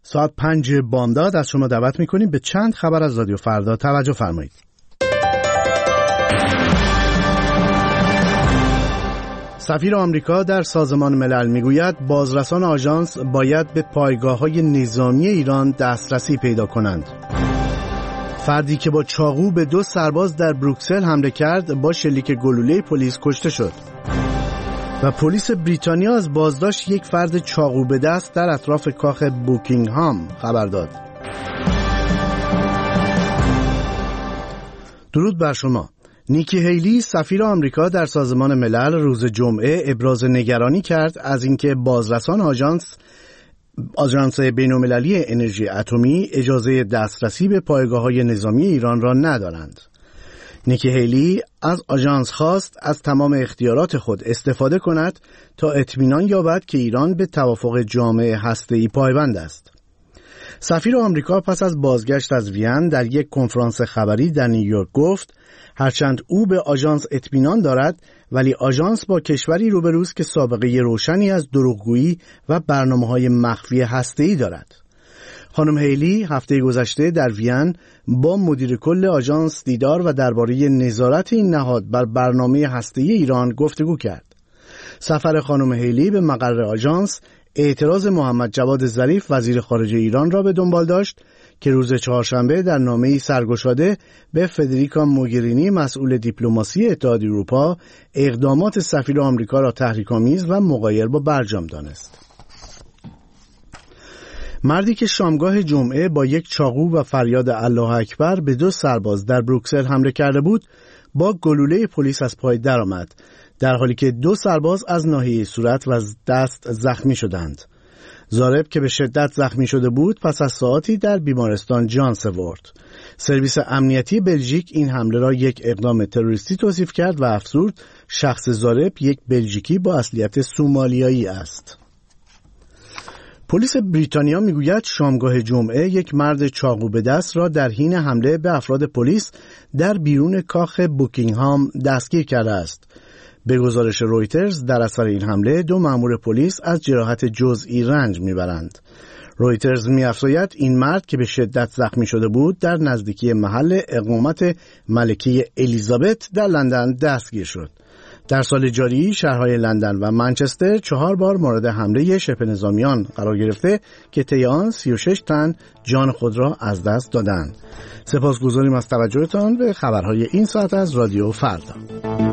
ساعت 5 بامداد از شما دعوت میکنیم به چند خبر از رادیو فردا توجه فرمایید. سفیر آمریکا در سازمان ملل میگوید بازرسان آژانس باید به پایگاه‌های نظامی ایران دسترسی پیدا کنند. فردی که با چاقو به 2 سرباز در بروکسل حمله کرد با شلیک گلوله پلیس کشته شد. و پلیس بریتانیا از بازداشت یک فرد چاقو به دست در اطراف کاخ بوکینگهام خبر داد. درود بر شما. نیکی هیلی سفیر آمریکا در سازمان ملل روز جمعه ابراز نگرانی کرد از اینکه بازرسان آژانس بین‌المللی انرژی اتمی اجازه دسترسی به پایگاه‌های نظامی ایران را ندارند. نیکی هیلی از آژانس خواست از تمام اختیارات خود استفاده کند تا اطمینان یابد که ایران به توافق جامع هسته‌ای پایبند است. سفیر آمریکا پس از بازگشت از وین در یک کنفرانس خبری در نیویورک گفت هرچند او به آژانس اطمینان دارد ولی آژانس با کشوری روبروست که سابقه روشنی از دروغگویی و برنامه‌های مخفی هسته‌ای دارد. خانم هیلی هفته گذشته در وین با مدیر کل آژانس دیدار و درباره نظارت این نهاد بر برنامه هسته‌ای ایران گفتگو کرد. سفر خانم هیلی به مقر آژانس اعتراض محمد جواد ظریف وزیر خارجه ایران را به دنبال داشت که روز چهارشنبه در نامه‌ای سرگشاده به فدریکا موگرینی مسئول دیپلماسی اتحادیه اروپا اقدامات سفیر آمریکا را تحریک‌آمیز و مغایر با برجام دانست. مردی که شامگاه جمعه با یک چاقو و فریاد الله اکبر به 2 سرباز در بروکسل حمله کرده بود با گلوله پلیس از پای درآمد، در حالی که 2 سرباز از ناحیه صورت و دست زخمی شدند. ضارب که به شدت زخمی شده بود پس از ساعاتی در بیمارستان جان سپرد. سرویس امنیتی بلژیک این حمله را یک اقدام تروریستی توصیف کرد و افزود شخص ضارب یک بلژیکی با اصلیت سومالیایی است. پلیس بریتانیا میگوید شامگاه جمعه یک مرد چاقو به دست را در حین حمله به افراد پلیس در بیرون کاخ بوکینگهام دستگیر کرده است. به گزارش رویترز در اثر این حمله 2 مأمور پلیس از جراحت جزئی رنج میبرند. رویترز می‌افزاید این مرد که به شدت زخمی شده بود در نزدیکی محل اقامت ملکه الیزابت در لندن دستگیر شد. در سال جاری شهرهای لندن و منچستر 4 بار مورد حمله شبه نظامیان قرار گرفته که طی آن 36 تن جان خود را از دست دادند. سپاسگزاریم از توجهتان به خبرهای این ساعت از رادیو فردا.